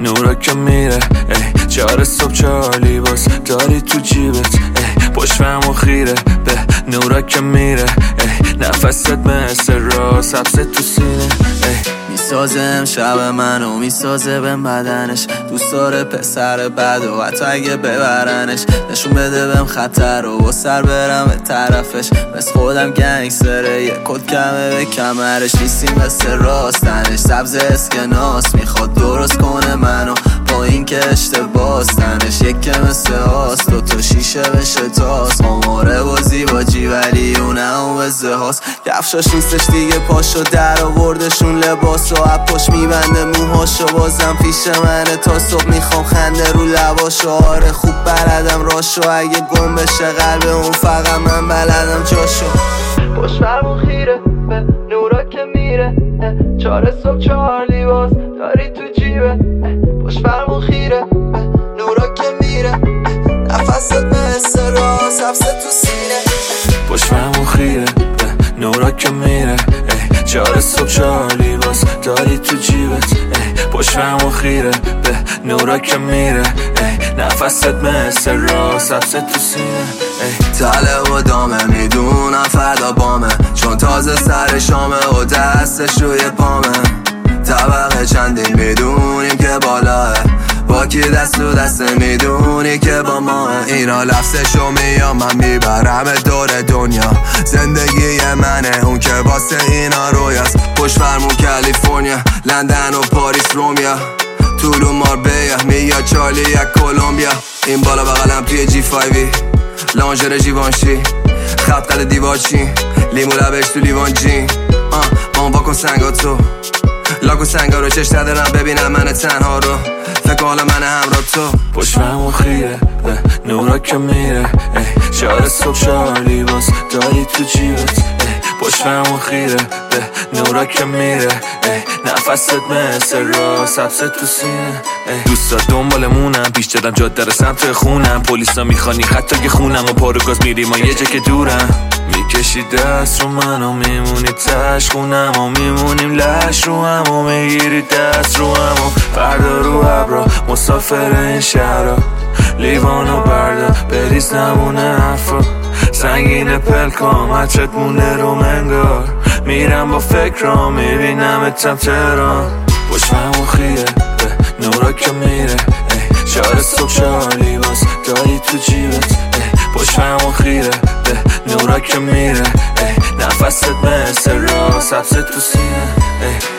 نورا که میره 4 صبح 4 لیباس داری تو جیبت پشتم و خیره به نورا که میره نفست مثل راس حبست تو سینه میسازه امشب منو میسازه به بدنش دوست داره پسر بد و حتی اگه ببرنش نشون بده بهم خطر و با سر برم به طرفش مثل خودم گنگستره یه کد کمه به کمرش نیستیم مثل راستنش سبز اسکناس میخواد درست کنه منو با این که اشتباستنش یکه مثل هاست 2 تا شیشه بشه تاس آماره بازی با جی ولی اونم وزه هاست کفشاش نیستش دیگه پاشو در آوردشون لباس و اپاش میبنده موهاشو بازم پیش منه تا صبح میخوام خنده رو لباشو آره خوب بلدم راشو اگه گم بشه قلب اون فقط من بلدم جاشو پشتم خیره به نورا که میره 4 صبح 4 لیباس داری تو جیبه پشتم خیره به نورا که میره نفست مثل راس حبست تو سینه پشتم خیره به نورا که میره 4 صبح 4 لیباس داری تو جیبت پشتم خیره به نورا که میره نفست مثل راس حبست تو سینه تله و دامه میدونم فردا بامه چون تازه سر شامه و دستش روی پامه طبقه چندین میدونیم که بالاه با کی دست تو دست میدونی که با ماه اینا لفظشو میام من میبرم دور دنیا زندگی منه اون که واسه اینا رویاست پشت فرمون کالیفرنیا لندن و پاریس رومیا طولو ماربیا میاد چارلی یک کولومبیا این بالا بغلم توی جی 5 لانجر جیوانشی خط قل دیوار چین لیمو لبش تو لیوان جین ما واکن سنگاتو لاکو سنگا رو چشت ندارم ببینم من تنها رو فکر حالا من همراه تو پشتم خیره به نورا که میره 4 صبح 4 لیباس داری تو جیبت پشتم خیره به نورا که میره نفست مثل راس حبست تو سینه دوستا دنبالمونم پیش دادم جاده رو سمت خونم پلیسا میخوانی حتی که خونم و پارو گاز میریم و یه جا که دورم میکشی دست رو من و میمونی تش خونم و میمونیم لش رو هم و میگیری دست رو هم و فردا رو ابرا مسافر این شهرها لیوان و بردا بریز نمونه حرفا سنگین پلکام حچت مونه رو منگار میرم با فکرام میبینم اتم تهران پشتم خیره به نورا که میره 4 صبح 4 لیباس داری تو جیبت پشتم خیره به نورا که میره نفست مثل راس حبست تو سینه